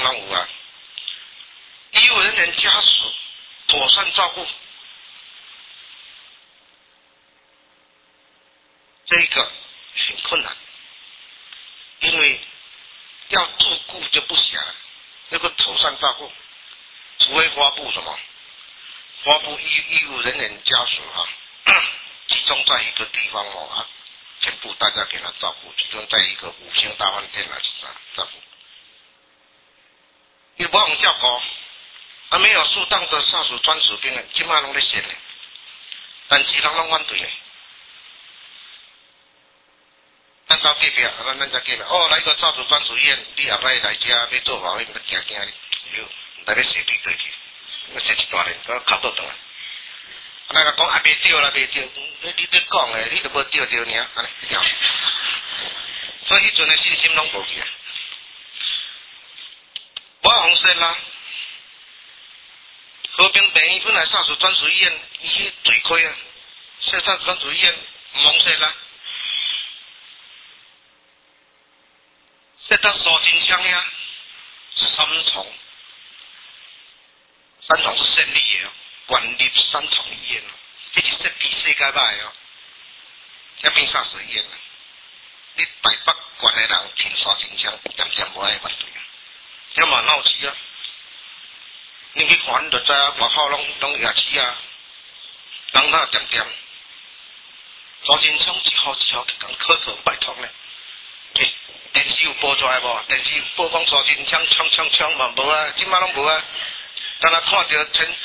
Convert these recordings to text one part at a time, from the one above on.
拢有啊。医务人员家属妥善照顾，这一个很困难，因为要自顾就不暇了，那个妥善照顾，除非发布什么，发布医务人员家属集中在一个地方全部大家给他照顾，集中在一个5星大饭店来照顾，你无用照顾，没有适当的煞属专属兵的，即马拢咧选的，但是人拢反对的。咱到隔壁，咱只隔壁，来个煞属专属医院，你后摆来遮要做法会，要惊惊哩，唔知要踅对对去，要踅一大年，到脚倒转来。那个讲袂对啦，袂对，你讲的，你都无对尔，安尼样。所以迄阵的信心拢无去啊。我红线啦，和平病院本来煞属专属医院，伊去嘴亏啊，煞属专属医院唔红线啦。这到苏金乡呀，3重是胜利的管理3重医院，这是比世界歹这变煞属医院啦。你台北县的人听苏金乡，无爱反对啊，这嘛闹市啊。你去看就知啊，外口拢夜市啊，人那点，苏金乡一号去讲磕头拜托呢。电视有播出来无？电视播讲苏金枪嘛无啊，即马拢无啊。敢若看到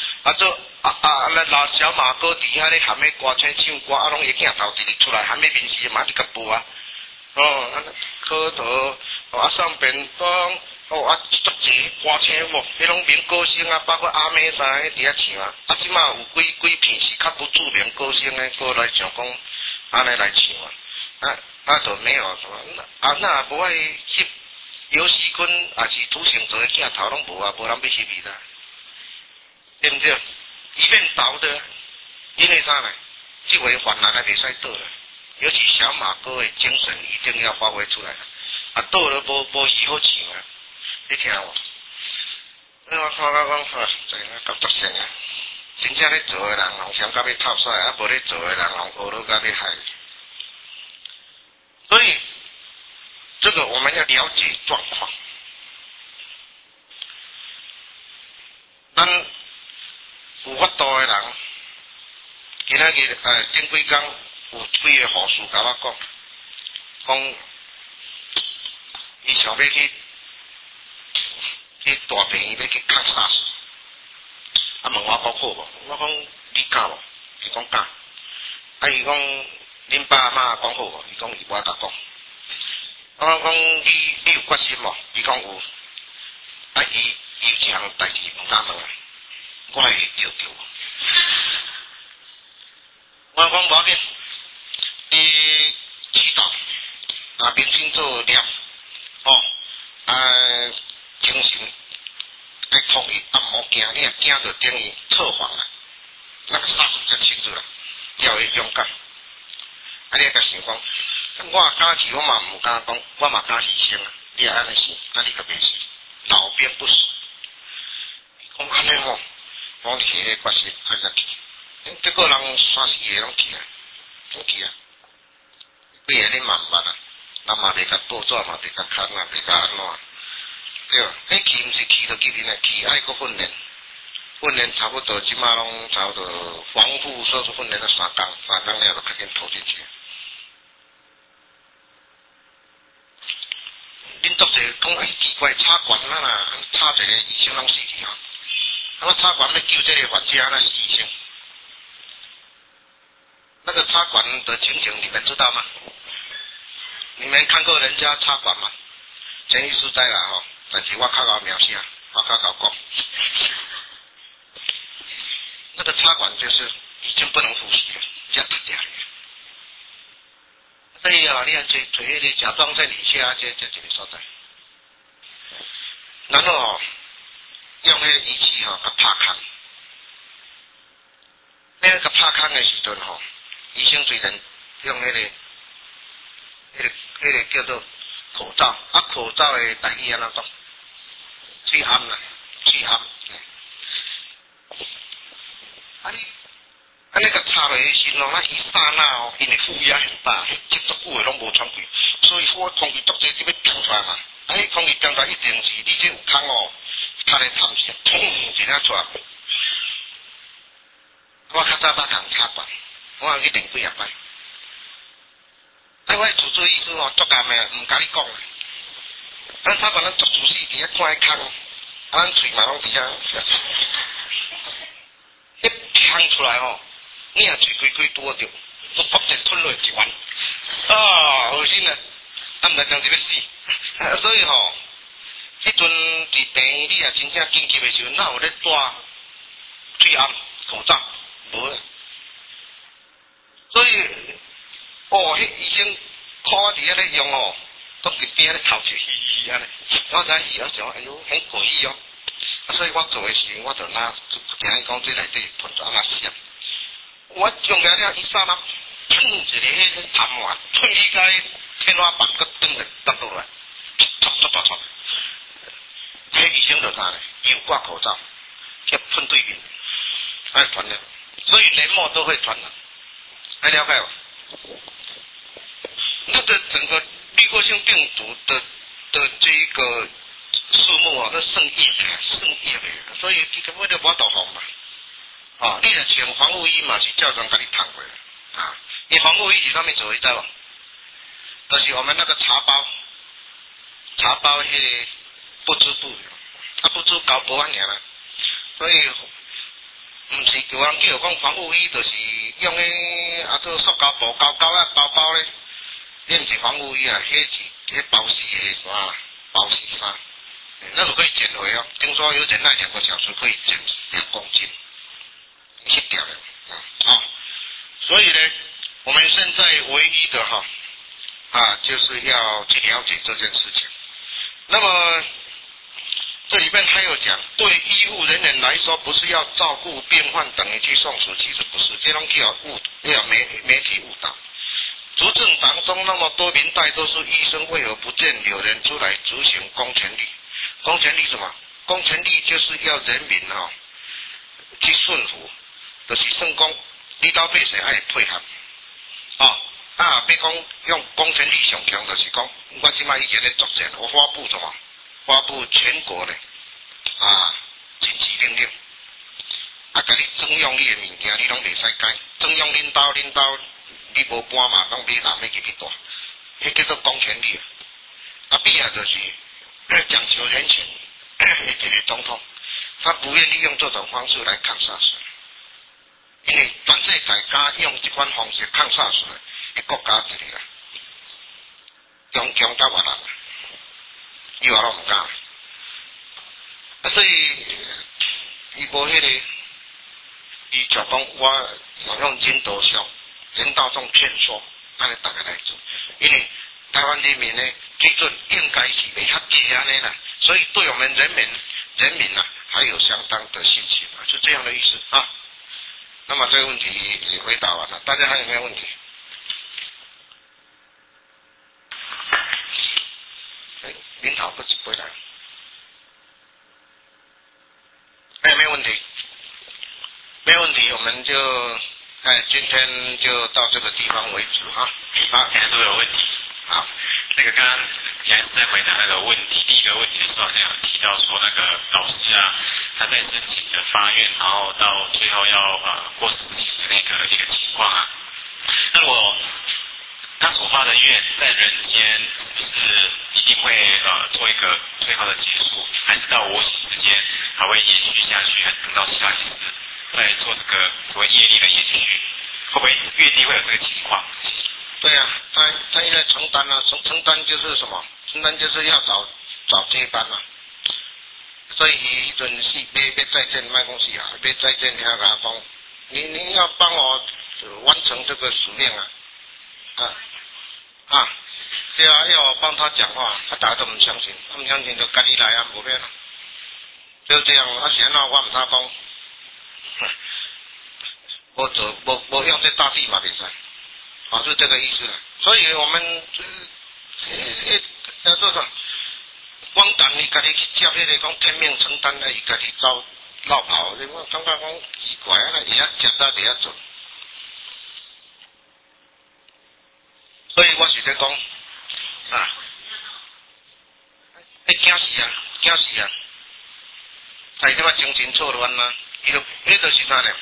老小马哥伫遐咧含迄歌唱唱歌，拢伊镜头直直出来，含迄面试嘛直甲播啊。磕头，送便当，足济歌星无？迄拢名歌星啊，包括阿妹啥迄伫遐唱啊。即马有几片是较不著名歌星咧，过来想讲安尼来唱啊。就没有什么，那无爱翕游戏群，也是土星座的镜头拢无啊，无人要翕伊啦，对不对？一面倒的，因为啥呢？这回犯难还袂使倒了，尤其小马哥的精神一定要发挥出来，倒了无戏好唱啊，你听无？我看讲，真个感觉性啊，真正咧做的人，互嫌甲要透甩，无咧做的人，互学到甲要害。所以，这个我们要了解状况。咱有法度的人，今仔日前几天有几个护士甲我讲伊想要去大病院要去看SARS，问我讲好无？我讲你敢无？伊讲敢。伊讲。恁爸阿妈讲好无？伊讲伊无甲讲。我讲你有决心无？伊讲有。伊有一项代志毋敢问，我会着。我讲无要紧，你祈祷，明天做念，精神爱抗议，莫惊，你若惊就等于错防啦，那个杀就清楚啦，要会勇敢。你甲想讲，我敢去，我嘛毋敢讲，我嘛敢牺牲啊！你也安尼想，你可别死，老兵不死。讲安尼吼，我起个决心，开始去。结果人3、4个拢去啊，拢去啊。几个你嘛毋捌啊？人嘛袂甲报纸，嘛袂甲看啊，袂甲安怎？对，迄去毋是去就去面啊，去爱搁训练。训练差不多，即马拢差不多防护措施训练了3工了，就赶紧投进去。恁作者讲奇怪，插管插一个医生拢死去插管要救这个患者，那是医生。那个插管的情形你们知道吗？你们看过人家插管吗？陈医师知啦但是我较贤描写，我较贤讲。那个插管就是已经不能呼吸了，这样打架。所以你看嘴里甲状腺以下这几个所在，然后用那个仪器甲拍空，那个拍空的时阵医生虽然用那个叫做口罩，口罩的台语安怎讲？手去暗啦，去暗。安尼个插落去时咯，那一刹那哦，因为负压很大，接触久的拢无喘气，所以我空气足济就要飙出来嘛。空气飙出来一定是你这有空哦，他来探时，砰一下出来。我较早捌通插管，我有去练几啊摆。我主治医师哦，足甘的，唔甲你讲。咱插管咱足仔细伫遐看迄空，咱喙嘛拢伫遐，一喷出来吼。你若嘴规拄着，都突然吞落一碗，恶心啊！毋知当时要死，所以吼，迄阵伫病院你若真正紧急的时候，哪有咧戴嘴暗口罩？无。所以，迄医生看我伫遐咧用哦，都伫边咧头就嘻嘻安尼，我知伊我想，哎哟，很诡异哦。所以我做的时候，我就拿听伊讲这内底喷安那闪。我用了了一刹那，砰一个迄痰丸，喷起个天花板个灯来砸落来，唰，迄医生就啥呢？又挂口罩，叫喷对面，传染，所以黏膜都会传染，还了解吗？那个整个滤过性病毒的这一个数目啊，都胜亿的，所以这个为了无导航嘛。你若穿防护衣嘛是照常甲你烫过啊。你防护衣是啥物做？你知无？就是我们那个茶包迄个不织布，不织胶布安尔啦。所以毋是有人叫讲防护衣，就是用迄做塑胶布胶包咧。你毋是防护衣啊，迄包死的衫，包死衫，那个可以减肥哦。听说有忍耐2个小时可以减2公斤。去掉了所以呢，我们现在唯一的就是要去了解这件事情。那么这里面还有讲，对医护人员来说，不是要照顾病患等于去送死，其实不是，这种叫媒体误导。执政当中那么多民代都是医生，为何不见有人出来执行公权力？公权力什么？公权力就是要人民去顺服。就是算讲，你老百姓爱配合，别讲用公权力上强，就是讲，我即摆以前咧作战，我发布什么？发布全国咧紧急命令，甲你征用你的物件，你拢袂使改，征用恁兜，你无搬嘛，拢买拿要去大，迄叫做公权力。比啊就是讲求人权，一个总统，他不愿意用这种方式来抗SARS。因为全世界敢用这款方式抗SARS的国家一个啦，强到越南，以外拢唔敢。所以伊无迄个，伊就讲我用人道中劝说，安尼大家来做。因为台湾人民呢基准应该是袂遐低安尼啦，所以对我们人民还有相当的信心就这样的意思啊。那么这个问题也回答完了，大家还有没有问题？领导不回来，还有没有问题？没有问题，我们就今天就到这个地方为止好，现在都有问题。好，那个刚刚现在在回答那个问题，第一个问题的时候好像有提到说那个老师他在申请的发愿，然后到最后要过死期的一个情况那如果他所发的愿在人间是一定会做一个最后的结束，还是到无形之间还会延续下去，还是等到下一次再做这个所谓业力的延续，会不会业力会有这个情况？对他应该承担承担就是什么？承担就是要找接班所以伊迄阵是要再见卖讲是要再见遐甲讲，你要帮我完成这个使命对要我帮他讲话，大家都唔相信，唔相信就家己来无变就这样是安怎我唔知讲，无用这大地嘛袂使，是这个意思所以我们要做啥？光等你家己去接迄个讲天命单的伊家己走绕跑，我感觉讲奇怪啊，伊遐食到袂遐准。所以我是在讲啊，惊死啊，惊死啊！但是即摆精神错乱啊，迄就是啥呢？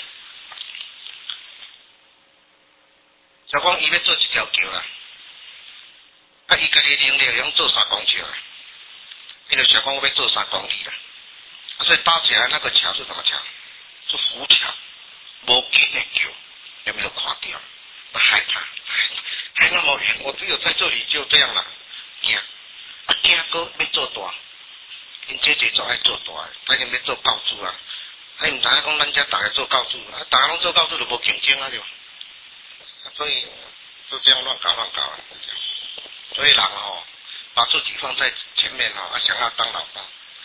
就讲伊要做一条桥啦，啊，伊家己能力用做3公尺啊，伊就想讲我要做3公里啦，啊，所以搭起来那个桥是什么桥？是浮桥，无紧的桥，有没有垮掉？那害怕，害那么远，我只有在这里就这样了，惊，啊惊哥要做大，因姐姐做爱做大，反正要做教主啊，哎，唔知影讲咱遮大家做教主，啊，大家拢做教主就无竞争啊，对吧？所以就这样乱搞啊，所以人把自己放在前面想要当老大，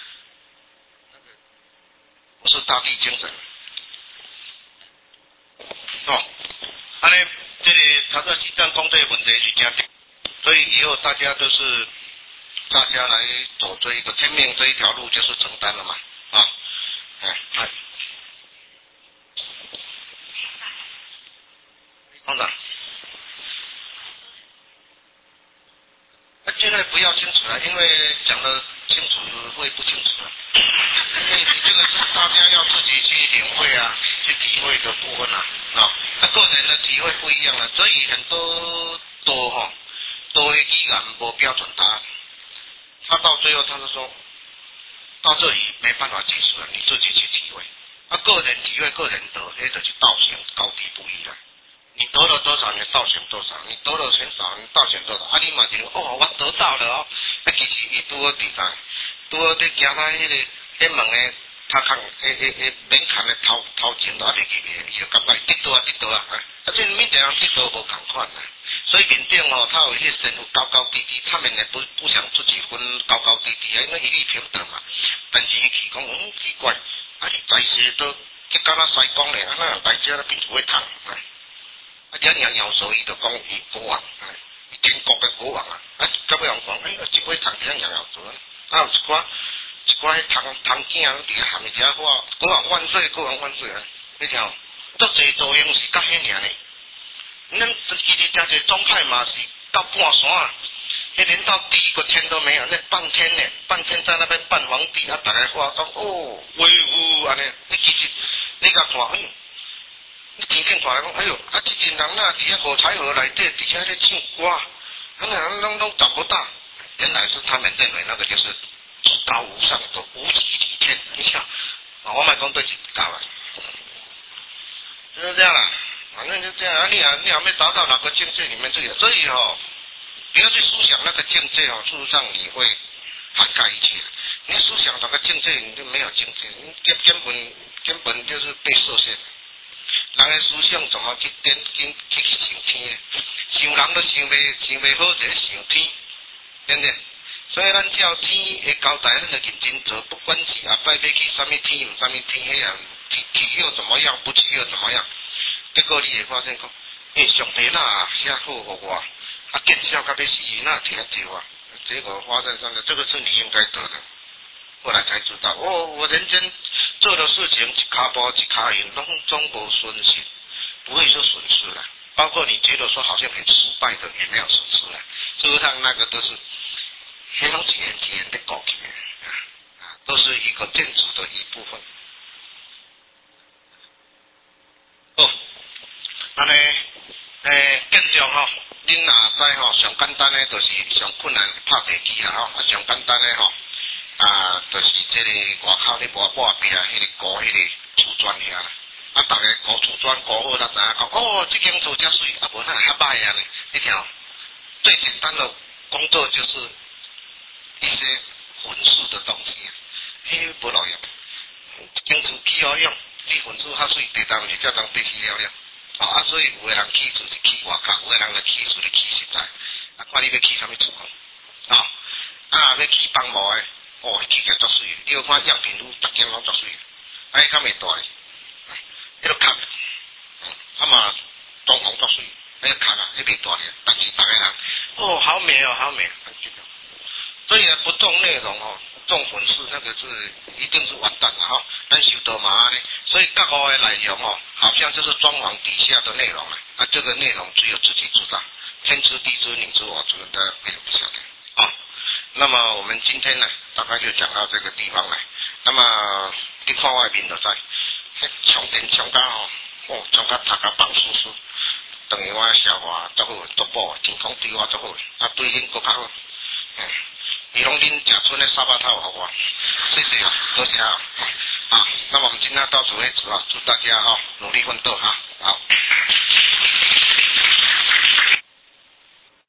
不是大地精神。安尼，这个查到鸡蛋讲这个问题是真的，所以以后大家来走这一个天命这一条路，就是承担了嘛，通常。现在不要清楚了，因为讲的清楚会不清楚了，因为你这个是大家要自己去领会啊，去体会的部分啊，个人的体会不一样了，所以很多都的语言无标准答案，他到最后他就说，到这里没办法结束了，你自己去体会，个人体会个人得，那就是道行高低不一了。你得了多少，你道行多少；你得了很少，你道行多少。啊，你嘛就我得到了其实伊拄好伫啥？拄好伫行到迄门的他看门槛的头前都袂记伊就感觉得到啊！这每一个人得到无同款啊。所以面顶他有些身有高高低低，他们也不想自己分高高低低啊，因为一律平等嘛。但是伊去讲，奇怪，在世都即敢若西讲咧，那在这边不会谈这鸟手伊就讲伊国王，伊天国的国王到尾人讲，一尾糖像鸟手，有一寡糖囝伫遐含一只话，国王万岁，国王万岁你听，足侪作用是甲迄尔呢。咱其实真侪宗派嘛是到半山连到第一个天都没有，那半天呢，半天在那边扮皇帝大家话讲威武安尼，你其实你甲看，你真正看来讲，这群人伫遐五彩河内底，伫遐咧唱歌，拢找不到，原来是他们认为那个就是至高无上的无极体天，你想，我卖讲对是高啊，就是这样啦，反正就这样，你还没达到哪个境界，你们自己，所以不要去思想那个境界事实上你会涵盖一切。你思想哪个境界，你就没有境界，你根本就是被设限。人的思想怎么去想天呢？想人都想袂好，就想天，对不对？所以咱照天的交代，咱就认真做，不管是下摆要去什么天，什么天迄样，去又怎么样，不去又怎么样？结果你会发现讲，上帝哪写好互我，见笑到要死，哪听着啊？结果发生上的，这个是你应该得的。后来才知道，我人间做的事情一卡包一卡赢，总无损失，不会说损失了。包括你觉得说好像很失败的，也没有损失了。事实上，那个都是黑龙几年的过去都是一个建筑的一部分。安尼，建筑恁若知上简单的就是上困难拍地基啦上简单的就是这个外口咧抹壁迄个糊迄个瓷砖遐啦，大家糊瓷砖糊好，才知影讲这间厝遮水，无哪会遐歹呢？你听最简单的工作就是一些混素的东西，无路用，一间厝起好用，你混素较水，地当是才当地起了了。所以有的人起厝是起外口，有的人就起厝是起实在，看你要起什么厝要起房屋的。起起来足水，你要看样品屋，逐间拢足水，敢袂大哩？迄个壳，嘛装潢足水，迄个壳迄袂大哩，但是大家人好美好美，所以不动内容中粉饰那个是一定是完蛋了哈。咱修道嘛呢，所以各个的内容哦，好像就是装潢底下的内容啊，这个内容只有自己知道，天知地知你知我知，大家别人不晓得啊。那么我们今天呢，大概就讲到这个地方了。那么你看我的面就知，充电充到哦，充到头壳放舒舒，等于我消化足好，足补，健康对我足好，啊对恁更较好。伊拢恁食剩的沙巴套好我，谢谢啊，多谢啊。啊，那么我们今天到此为止啊，祝大家哈努力奋斗哈，好。